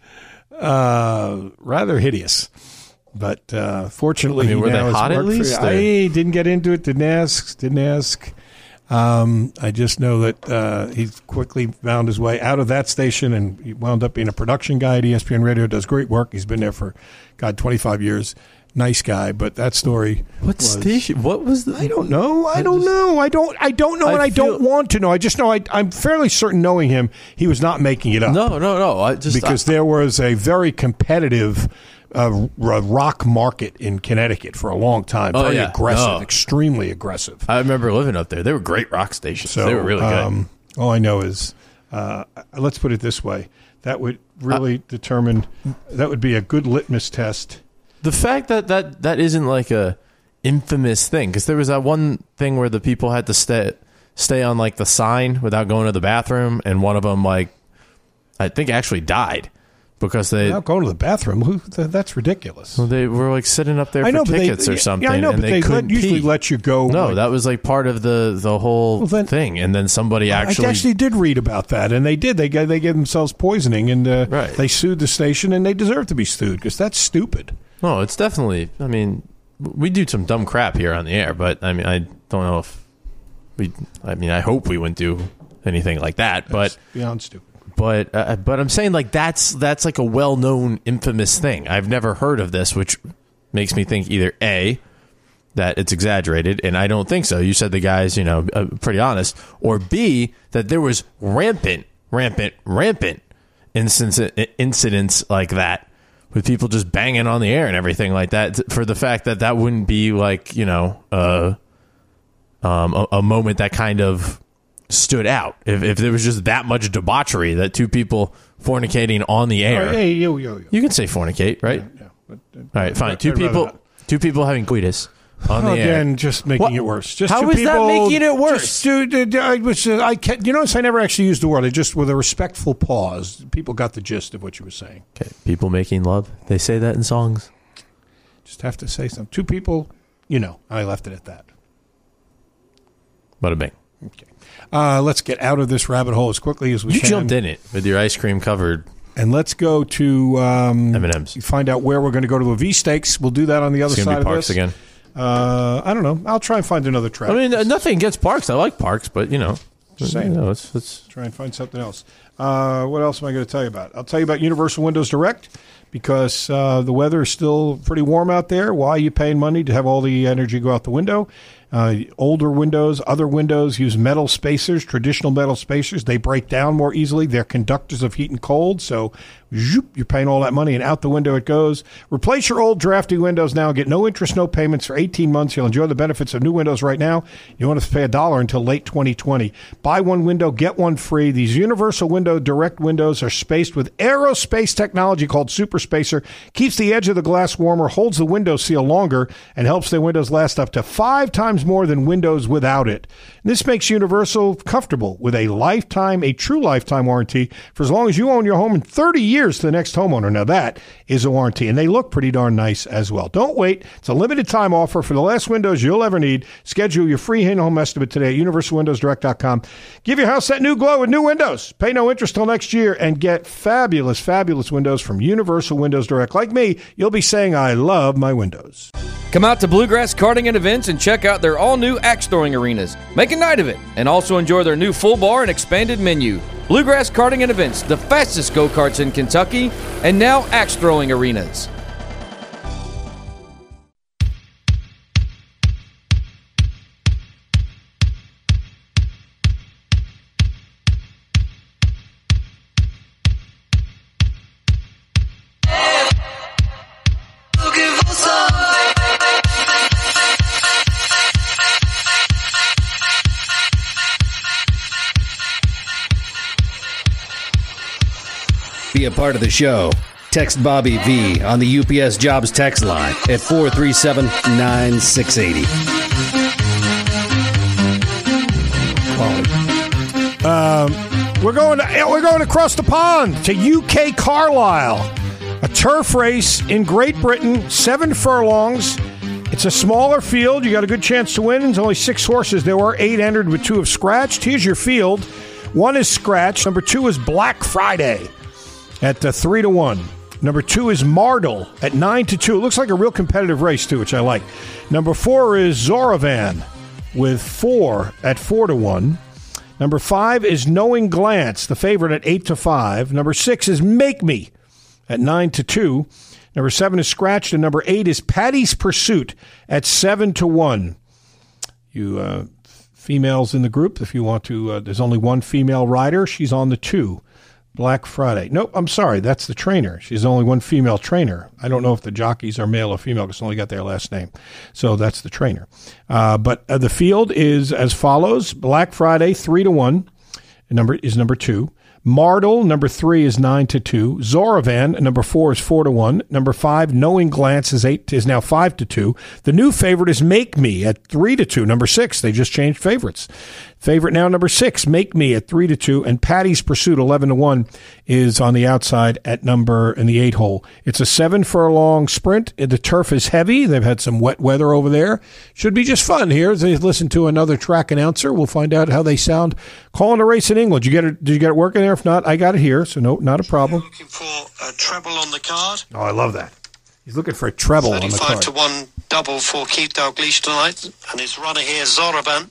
S3: uh, rather hideous. But uh, fortunately,
S6: I mean,
S3: he
S6: were
S3: now
S6: they
S3: has
S6: hot at
S3: worked for-
S6: least, or-
S3: I didn't get into it. Didn't ask. Didn't ask. Um, I just know that uh, he quickly found his way out of that station, and he wound up being a production guy at E S P N Radio. Does great work. He's been there for, God, twenty-five years. Nice guy. But that story.
S6: What
S3: was,
S6: station? What was the?
S3: I don't know. I don't know. I don't. I don't know,
S6: I
S3: and I
S6: feel-
S3: don't want to know. I just know. I, I'm fairly certain, knowing him, he was not making it up.
S6: No, no, no. I just
S3: because
S6: I,
S3: there was a very competitive uh, r- rock market in Connecticut for a long time.
S6: Oh,
S3: Very
S6: yeah.
S3: aggressive,
S6: No.
S3: extremely aggressive.
S6: I remember living up there. They were great rock stations.
S3: So
S6: they were really good.
S3: Um, all I know is, uh, let's put it this way: that would really uh, determine. That would be a good litmus test.
S6: The fact that that, that isn't like a infamous thing, because there was that one thing where the people had to stay stay on like the sign without going to the bathroom, and one of them, like, I think actually died. Because they
S3: Without going to the bathroom, who, that's ridiculous.
S6: Well, they were like sitting up there
S3: I know,
S6: for
S3: but
S6: tickets
S3: they,
S6: or something.
S3: Yeah, I know,
S6: and
S3: but
S6: they,
S3: they
S6: couldn't
S3: let, usually
S6: pee.
S3: let you go.
S6: No,
S3: like,
S6: that was like part of the the whole
S3: well, then,
S6: thing. And then somebody actually
S3: I actually did read about that, and they did. They they gave themselves poisoning, and uh,
S6: Right.
S3: they sued the station, and they deserve to be sued because that's stupid.
S6: No, it's definitely. I mean, we do some dumb crap here on the air, but I mean, I don't know if we. I mean, I hope we wouldn't do anything like that,
S3: That's
S6: but
S3: beyond stupid.
S6: But uh, but I'm saying like that's that's like a well-known infamous thing. I've never heard of this, which makes me think either A, that it's exaggerated, and I don't think so. You said the guy's, you know, uh, pretty honest, or B, that there was rampant, rampant, rampant incidents incidents like that with people just banging on the air and everything like that. For the fact that that wouldn't be like, you know, uh, um, a, a moment that kind of stood out. If, if there was just that much debauchery that two people fornicating on the air,
S3: Oh, hey, yo, yo, yo.
S6: you can say fornicate, right?
S3: Yeah, but, uh,
S6: All right, fine.
S3: I'd
S6: Two
S3: rather
S6: people,
S3: not.
S6: two people having coitus on the
S3: Again,
S6: air.
S3: just making
S6: What?
S3: it worse. Just
S6: How
S3: two
S6: is that
S3: people-
S6: making it worse?
S3: Just, uh, I, was, uh, I can't, you notice I never actually used the word. I just, with a respectful pause, people got the gist of what you were saying.
S6: Okay, people making love. They say that in songs.
S3: Just have to say something. Two people, you know, I left it at that.
S6: Bada bing.
S3: Okay. Uh, let's get out of this rabbit hole as quickly as we
S6: You
S3: can.
S6: jumped in it with your ice cream covered
S3: And let's go to um,
S6: M and M's.
S3: find out where we're going to go to a V Steaks. We'll do that on the other
S6: It's
S3: side
S6: gonna be
S3: of
S6: Parks
S3: this.
S6: again.
S3: Uh, I don't know. I'll try and find another track.
S6: I mean, uh, nothing against Parks. I like Parks, but you know,
S3: Just saying.
S6: You know, it's, it's
S3: Try and find something else. Uh, what else am I going to tell you about? I'll tell you about Universal Windows Direct because uh, the weather is still pretty warm out there. Why are you paying money to have all the energy go out the window? Uh, older windows, other windows use metal spacers, traditional metal spacers. They break down more easily. They're conductors of heat and cold. So zoop, you're paying all that money and out the window it goes. Replace your old drafty windows now. Get no interest, no payments for eighteen months. You'll enjoy the benefits of new windows right now. You want to pay a dollar until late twenty twenty. Buy one window, get one free. These Universal Window Direct windows are spaced with aerospace technology called Super Spacer. Keeps the edge of the glass warmer, holds the window seal longer, and helps their windows last up to five times more than windows without it. This makes Universal comfortable with a lifetime, a true lifetime warranty for as long as you own your home and thirty years to the next homeowner. Now that is a warranty, and they look pretty darn nice as well. Don't wait. It's a limited time offer for the last windows you'll ever need. Schedule your free in-home estimate today at universal windows direct dot com. Give your house that new glow with new windows. Pay no interest till next year and get fabulous, fabulous windows from Universal Windows Direct. Like me, you'll be saying, I love my windows.
S9: Come out to Bluegrass Karting and Events and check out their all-new axe throwing arenas. Make a night of it, and also enjoy their new full bar and expanded menu. Bluegrass Karting and Events, the fastest go-karts in Kentucky, and now axe throwing arenas.
S2: Be a part of the show. Text Bobby V on the U P S Jobs text line at four three seven, nine six eight zero.
S3: Um, We're going to, we're going across the pond to U K Carlisle. A turf race in Great Britain, seven furlongs. It's a smaller field. You got a good chance to win. There's only six horses. There were eight entered with two have scratched. Here's your field. One is scratched. Number two is Black Friday at uh, three to one. Number two is Mardle at nine to two. It looks like a real competitive race, too, which I like. Number four is Zoravan with four at four to one. Number five is Knowing Glance, the favorite at eight to five. Number six is Make Me at nine to two. Number seven is Scratched, and number eight is Paddy's Pursuit at seven to one. You uh, females in the group, if you want to, uh, there's only one female rider. She's on the two. Black Friday. Nope, I'm sorry. That's the trainer. She's only one female trainer. I don't know if the jockeys are male or female because I only got their last name. So that's the trainer. Uh, but uh, the field is as follows. Black Friday, three to one. Number is number two. Mardle, number three, is nine to two. Zoravan, number four, is four to one. Number five, Knowing Glance, is eight is now five to two. The new favorite is Make Me at three to two. Number six, they just changed favorites. Favorite now, number six, Make Me at three to two, and Paddy's Pursuit, eleven to one, is on the outside at number in the eight hole. It's a seven furlong sprint. The turf is heavy. They've had some wet weather over there. Should be just fun here as they listen to another track announcer. We'll find out how they sound calling a race in England. Did you get it? Did you get it working there? If not, I got it here, so no, not a problem.
S10: Looking for a treble on the card.
S3: Oh, I love that. He's looking for a treble on the card.
S10: thirty-five to one double for Keith Dalglish tonight, and his runner here, Zoravan.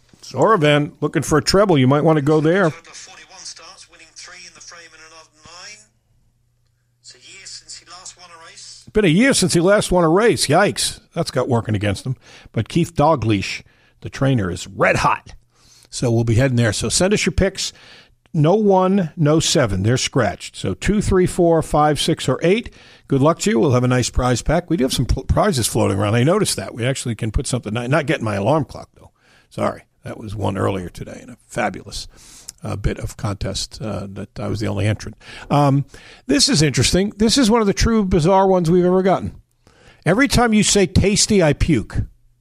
S3: Zoravan looking for a treble. You might want to go there.
S10: forty-one starts, winning three in the frame and another nine. It's a year since he last won a race.
S3: It's been a year since he last won a race. Yikes. That's got working against him. But Keith Dalglish, the trainer, is red hot. So we'll be heading there. So send us your picks. No one, no seven. They're scratched. So two, three, four, five, six, or eight. Good luck to you. We'll have a nice prize pack. We do have some pl- prizes floating around. I noticed that. We actually can put something. Not getting my alarm clock, though. Sorry. That was one earlier today in a fabulous uh, bit of contest uh, that I was the only entrant. Um, this is interesting. This is one of the true bizarre ones we've ever gotten. Every time you say tasty, I puke.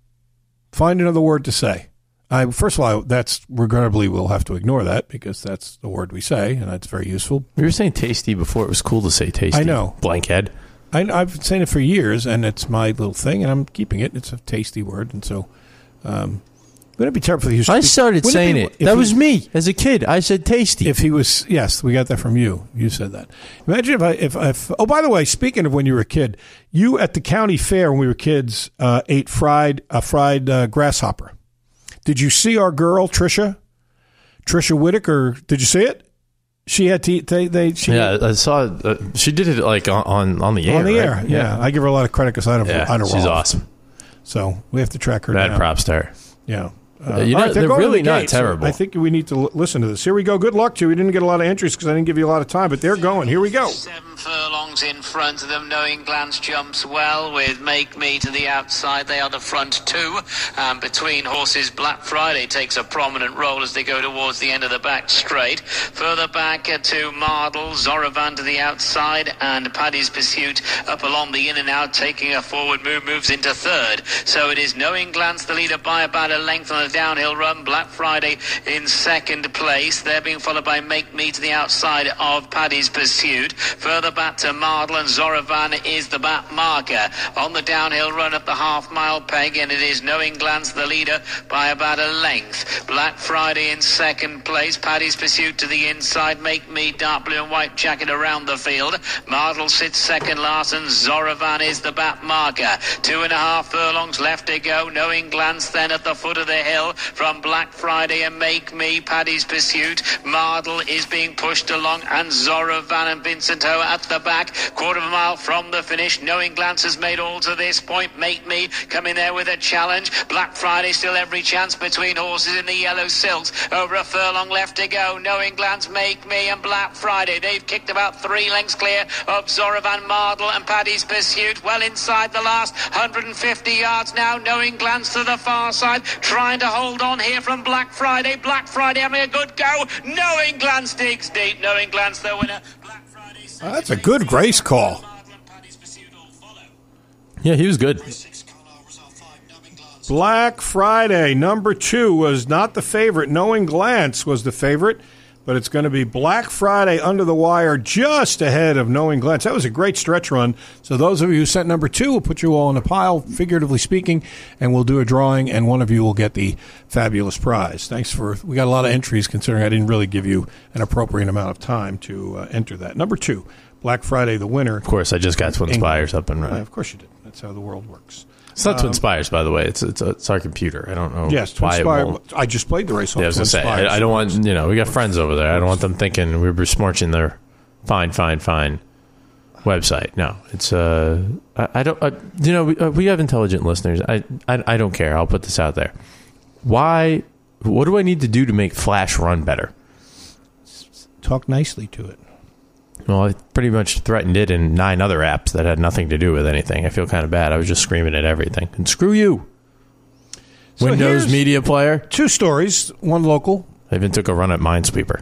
S3: Find another word to say. I, first of all, that's regrettably we'll have to ignore that because that's the word we say, and that's very useful.
S6: We were saying tasty before. It was cool to say tasty.
S3: I know.
S6: Blankhead.
S3: I, I've been saying it for years, and it's my little thing, and I'm keeping it. It's a tasty word, and so um, wouldn't it be terrible if he
S6: I started saying it. it. That he, was me as a kid. I said tasty.
S3: If he was, yes, we got that from you. You said that. Imagine if I, if, if oh, by the way, speaking of when you were a kid, you at the county fair when we were kids uh, ate fried a fried uh, grasshopper. Did you see our girl, Trisha? Trisha Whitaker, did you see it? She had to eat, they, they, she,
S6: yeah, I saw it. Uh, she did it like on, on, on the air.
S3: On the
S6: right?
S3: air, yeah. yeah. I give her a lot of credit because I don't,
S6: yeah,
S3: I don't
S6: she's
S3: roll.
S6: awesome.
S3: So we have to track her
S6: Bad
S3: down.
S6: props to her.
S3: Yeah.
S6: Uh, you know,
S3: right,
S6: they're, they're really the not
S3: gates.
S6: terrible.
S3: I think we need to l- listen to this. Here we go. Good luck to you. We didn't get a lot of entries because I didn't give you a lot of time, but they're going. Here we go.
S11: Seven furlongs in front of them. Knowing Glance jumps well with Make Me to the outside. They are the front two. Um, between horses, Black Friday takes a prominent role as they go towards the end of the back straight. Further back uh, to Mardle, Zoravan to the outside, and Paddy's Pursuit up along the in and out, taking a forward move, moves into third. So it is Knowing Glance, the leader by about a length on the downhill run. Black Friday in second place. They're being followed by Make Me to the outside of Paddy's Pursuit. Further back to Mardle, and Zoravan is the back marker. On the downhill run at the half mile peg, and it is Knowing Glance the leader by about a length. Black Friday in second place. Paddy's Pursuit to the inside. Make Me, dark blue and white jacket around the field. Mardle sits second last, and Zoravan is the back marker. Two and a half furlongs left to go. Knowing Glance then at the foot of the hill from Black Friday and Make Me, Paddy's Pursuit. Mardle is being pushed along, and Zoravan and Vincent Ho at the back. Quarter of a mile from the finish. Knowing Glance has made all to this point. Make Me coming there with a challenge. Black Friday still every chance between horses in the yellow silks. Over a furlong left to go. Knowing Glance, Make Me, and Black Friday. They've kicked about three lengths clear of Zoravan, Mardle, and Paddy's Pursuit. Well inside the last one hundred fifty yards now. Knowing Glance to the far side, trying to hold on here from Black Friday. Black Friday having a good go. Knowing Glance digs deep. Knowing Glance the winner. Black Friday.
S3: Oh, that's a good race call.
S6: Yeah, he was good.
S3: Black Friday, number two, was not the favorite. Knowing Glance was the favorite. but it's going to be Black Friday under the wire just ahead of Knowing Glens. That was a great stretch run. So those of you who sent number two, we'll put you all in a pile, figuratively speaking, and we'll do a drawing, and one of you will get the fabulous prize. Thanks for, we got a lot of entries considering I didn't really give you an appropriate amount of time to uh, enter that. Number two, Black Friday, the winner.
S6: Of course, I just got Twin Spires up and running.
S3: Uh, of course you did. That's how the world works.
S6: It's not
S3: um,
S6: Twin Spires, by the way. It's it's, it's our computer. I don't know.
S3: Yes, Twin
S6: why
S3: Spire.
S6: it won't.
S3: I just played the race on
S6: Yeah, I was
S3: Twin
S6: gonna say.
S3: Spires.
S6: I, I don't want you know. We got friends over there. I don't want them thinking we were besmirching their fine, fine, fine website. No, it's uh. I, I don't. Uh, you know, we, uh, we have intelligent listeners. I, I I don't care. I'll put this out there. Why? What do I need to do to make Flash run better?
S3: Talk nicely to it.
S6: Well, I pretty much threatened it in nine other apps that had nothing to do with anything. I feel kind of bad. I was just screaming at everything. And screw you.
S3: So
S6: Windows Media Player.
S3: Two stories, one local.
S6: I even took a run at Minesweeper.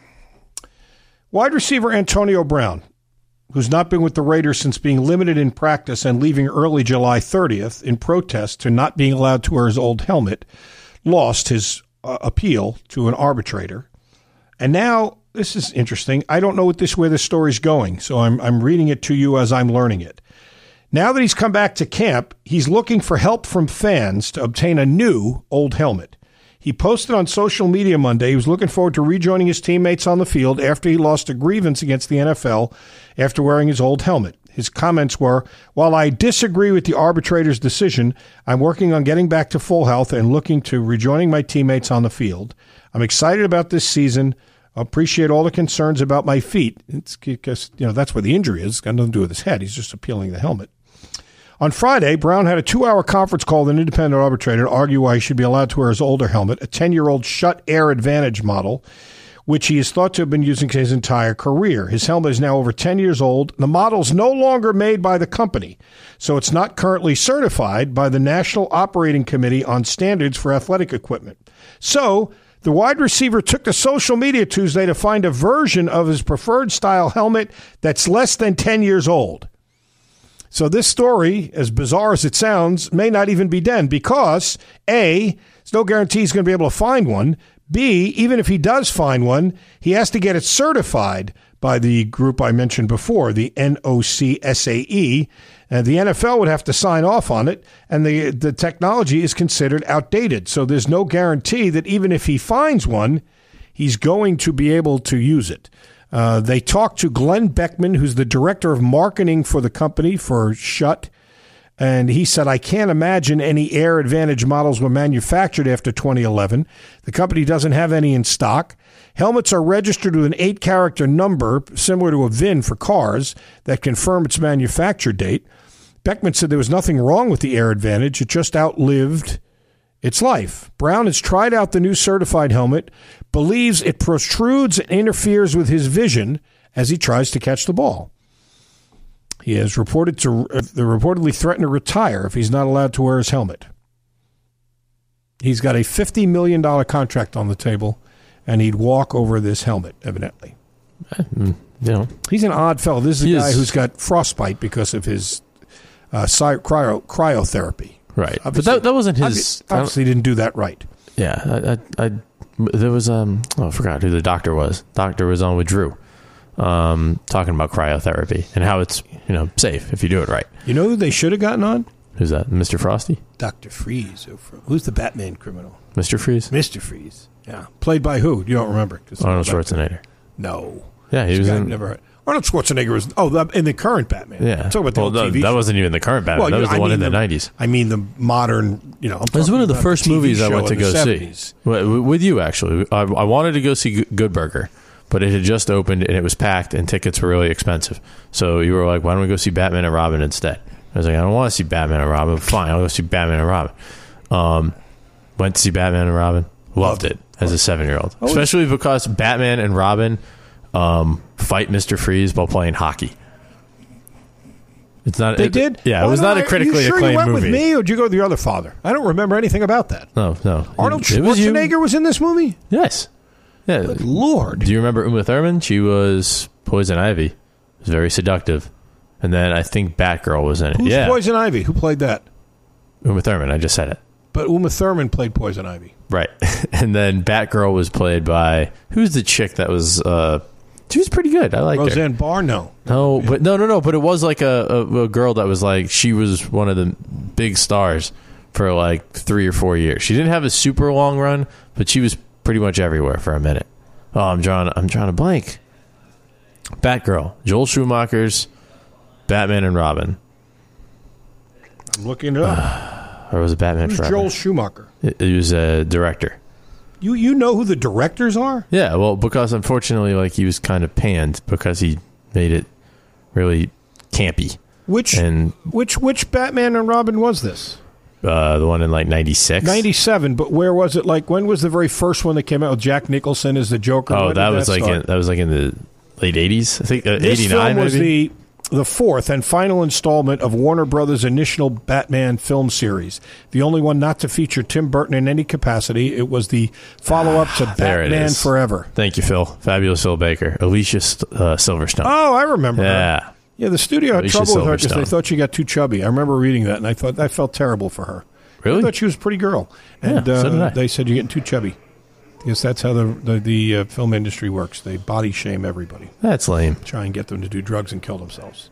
S3: Wide receiver Antonio Brown, who's not been with the Raiders since being limited in practice and leaving early July thirtieth in protest to not being allowed to wear his old helmet, lost his uh, appeal to an arbitrator. And now, this is interesting. I don't know what this where this story's going, so I'm I'm reading it to you as I'm learning it. Now that he's come back to camp, he's looking for help from fans to obtain a new old helmet. He posted on social media Monday he was looking forward to rejoining his teammates on the field after he lost a grievance against the N F L after wearing his old helmet. His comments were, "While I disagree with the arbitrator's decision, I'm working on getting back to full health and looking to rejoining my teammates on the field. I'm excited about this season. I appreciate all the concerns about my feet." It's because, you know, that's where the injury is. It's got nothing to do with his head. He's just appealing the helmet. On Friday, Brown had a two-hour conference call with an independent arbitrator to argue why he should be allowed to wear his older helmet, a ten-year-old Schutt Air Advantage model, which he is thought to have been using his entire career. His helmet is now over ten years old. The model's no longer made by the company, so it's not currently certified by the National Operating Committee on Standards for Athletic Equipment. So the wide receiver took to social media Tuesday to find a version of his preferred style helmet that's less than ten years old. So this story, as bizarre as it sounds, may not even be done because, A, there's no guarantee he's going to be able to find one. B, even if he does find one, he has to get it certified by the group I mentioned before, the N O C S A E. And the N F L would have to sign off on it, and the the technology is considered outdated. So there's no guarantee that even if he finds one, he's going to be able to use it. Uh, they talked to Glenn Beckman, who's the director of marketing for the company, for Schutt, and he said, "I can't imagine any Air Advantage models were manufactured after twenty eleven. The company doesn't have any in stock. Helmets are registered with an eight-character number, similar to a V I N for cars, that confirm its manufacture date." Beckman said there was nothing wrong with the Air Advantage. It just outlived its life. Brown has tried out the new certified helmet, believes it protrudes and interferes with his vision as he tries to catch the ball. He has reported to uh, reportedly threatened to retire if he's not allowed to wear his helmet. He's got a fifty million dollars contract on the table, and he'd walk over this helmet, evidently.
S6: You know,
S3: he's an odd fellow. This is a
S6: He
S3: guy
S6: is.
S3: who's got frostbite because of his uh, cryo, cryotherapy.
S6: Right,
S3: Obviously,
S6: but that, that wasn't his.
S3: obvi- Obviously, didn't do that right.
S6: Yeah, I, I, I there was um oh, I forgot who the doctor was. Doctor was on with Drew, um, talking about cryotherapy and how it's you know safe if you do it right.
S3: You know who they should have gotten on?
S6: Who's that? Mister Frosty?
S3: Doctor Freeze. Who's the Batman criminal?
S6: Mister Freeze?
S3: Mister Freeze. Yeah. Played by who? You don't remember? 'Cause
S6: Arnold Schwarzenegger.
S3: No.
S6: Yeah, he
S3: This
S6: was
S3: guy
S6: in.
S3: Never heard. Arnold Schwarzenegger was, oh, the, in the current Batman.
S6: Yeah,
S3: I'm talking about the
S6: well,
S3: old
S6: no,
S3: T V
S6: that
S3: show.
S6: wasn't even the current Batman.
S3: Well,
S6: that
S3: you
S6: was
S3: know,
S6: the
S3: I
S6: one in
S3: mean
S6: the nineties.
S3: I mean the modern, you know. I'm
S6: It was
S3: talking
S6: one of the
S3: about
S6: first
S3: T V
S6: movies I
S3: show
S6: went to
S3: in
S6: go
S3: the
S6: see.
S3: seventies.
S6: Wi- With you, actually. I, I wanted to go see Good Burger, but it had just opened and it was packed and tickets were really expensive. So you were like, why don't we go see Batman and Robin instead? I was like, I don't want to see Batman and Robin. Fine, I'll go see Batman and Robin. Um, went to see Batman and Robin. Loved it as a seven-year-old.
S3: Oh,
S6: Especially because Batman and Robin um, fight Mister Freeze while playing hockey. It's not.
S3: They
S6: it-
S3: did?
S6: Yeah,
S3: Why
S6: it was not a
S3: I-
S6: critically
S3: you sure
S6: acclaimed
S3: you went
S6: movie.
S3: with me, or did you go with your other father? I don't remember anything about that.
S6: No, no.
S3: Arnold
S6: It- it was you.
S3: Schwarzenegger was in this movie?
S6: Yes. Yeah.
S3: Good Lord.
S6: Do you remember Uma Thurman? She was Poison Ivy. It was very seductive. And then I think Batgirl was in it.
S3: Who's
S6: yeah.
S3: Poison Ivy? Who played that?
S6: Uma Thurman. I just said it.
S3: but Uma Thurman played Poison Ivy.
S6: Right. And then Batgirl was played by, who's the chick that was, uh, she was pretty good. I like
S3: Roseanne
S6: her.
S3: Barr, no.
S6: No, but no, no, no. But it was like a, a, a girl that was like, she was one of the big stars for like three or four years. She didn't have a super long run, but she was pretty much everywhere for a minute. Oh, I'm drawing, I'm drawing a blank. Batgirl, Joel Schumacher's Batman and Robin.
S3: I'm looking it up.
S6: Or was it Batman
S3: Who's
S6: Forever?
S3: Joel Schumacher?
S6: It, it was a director.
S3: You you know who the directors are?
S6: Yeah, well, because unfortunately, like, he was kind of panned because he made it really campy.
S3: Which
S6: and
S3: which which Batman and Robin was this?
S6: Uh, the one in like ninety-six?
S3: ninety-seven, but where was it? Like, when was the very first one that came out with Jack Nicholson as the Joker?
S6: Oh,
S3: When
S6: that
S3: did
S6: was like
S3: start?
S6: in, that was like in the late eighties. I think uh,
S3: This
S6: eighty-nine
S3: film was
S6: maybe.
S3: the the fourth and final installment of Warner Brothers' initial Batman film series. The only one not to feature Tim Burton in any capacity. It was the follow-up to
S6: There it
S3: Batman
S6: is.
S3: Forever.
S6: Thank you, Phil. Fabulous Phil Baker. Alicia uh, Silverstone.
S3: Oh, I remember her.
S6: Yeah.
S3: Yeah, the studio had
S6: Alicia
S3: trouble with her because they
S6: Silverstone.
S3: thought she got too chubby. I remember reading that, and I thought I felt terrible for her.
S6: Really?
S3: I thought she was a pretty girl. And
S6: Yeah, so did
S3: uh,
S6: I.
S3: they said you're getting too chubby. Because that's how the the, the uh, film industry works. They body shame everybody.
S6: That's lame.
S3: Try and get them to do drugs and kill themselves.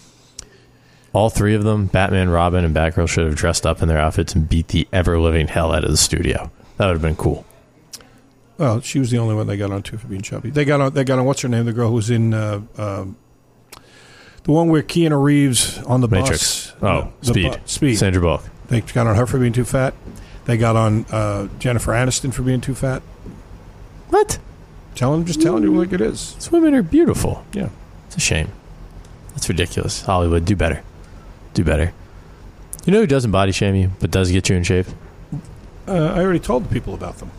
S6: All three of them, Batman, Robin, and Batgirl, should have dressed up in their outfits and beat the ever-living hell out of the studio. That would have been cool.
S3: Well, she was the only one they got on to for being chubby. They got on. They got on. What's her name? The girl who was in uh, um, the one where Keanu Reeves on the
S6: Matrix.
S3: bus.
S6: Oh,
S3: the
S6: Speed.
S3: bu- Speed.
S6: Sandra Bullock.
S3: They got on her for being too fat. They got on uh, Jennifer Aniston for being too fat.
S6: What?
S3: Telling, just telling you like it is.
S6: These women are beautiful.
S3: Yeah.
S6: It's a shame. That's ridiculous. Hollywood, do better. Do better. You know who doesn't body shame you, but does get you in shape?
S3: Uh, I already told the people about them.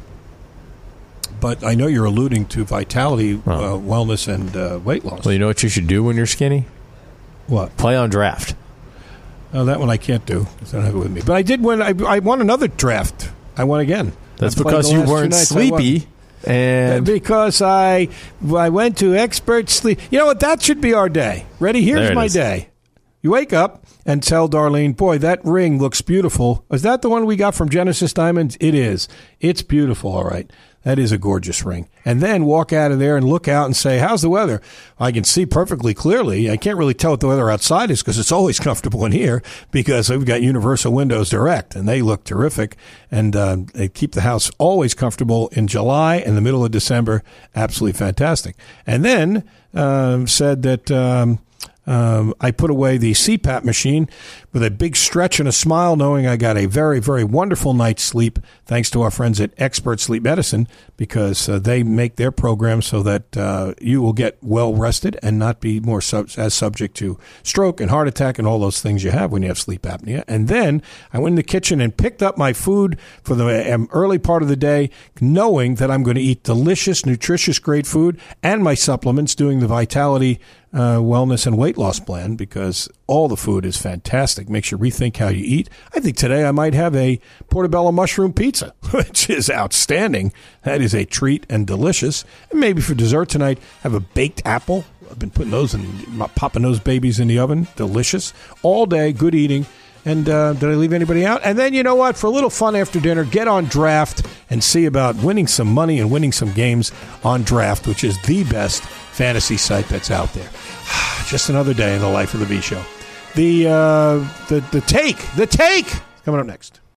S3: But I know you're alluding to vitality,
S6: Oh.
S3: uh, wellness, and uh, weight loss.
S6: Well, you know what you should do when you're skinny?
S3: What?
S6: Play on draft.
S3: Oh, that one I can't do because I don't have it with me. But I did win. I, I won another draft. I won again.
S6: That's
S3: I played
S6: because
S3: the
S6: you
S3: last two
S6: weren't
S3: nights, I won.
S6: sleepy. And
S3: because I I went to expert sleep. You know what? That should be our day. Ready?
S6: There
S3: Here's
S6: it
S3: my
S6: is.
S3: day. You wake up and tell Darlene, boy, that ring looks beautiful. Is that the one we got from Genesis Diamonds? It is. It's beautiful, all right. That is a gorgeous ring. And then walk out of there and look out and say, how's the weather? I can see perfectly clearly. I can't really tell what the weather outside is because it's always comfortable in here because we've got Universal Windows Direct, and they look terrific. And uh, they keep the house always comfortable in July and the middle of December. Absolutely fantastic. And then um, said that... Um, Um, I put away the C PAP machine with a big stretch and a smile, knowing I got a very, very wonderful night's sleep, thanks to our friends at Expert Sleep Medicine, because uh, they make their program so that uh, you will get well rested and not be more sub- as subject to stroke and heart attack and all those things you have when you have sleep apnea. And then I went in the kitchen and picked up my food for the um, early part of the day, knowing that I'm going to eat delicious, nutritious, great food and my supplements, doing the Vitality Uh, wellness and weight loss plan, because all the food is fantastic. Makes you rethink how you eat. I think today I might have a portobello mushroom pizza, which is outstanding. That is a treat and delicious. And maybe for dessert tonight, have a baked apple. I've been putting those in, popping those babies in the oven. Delicious. All day, good eating. And uh, did I leave anybody out? And then, you know what? For a little fun after dinner, get on Draft and see about winning some money and winning some games on Draft, which is the best fantasy site that's out there. Just another day in the life of the V Show. The uh, the the take, the take coming up next.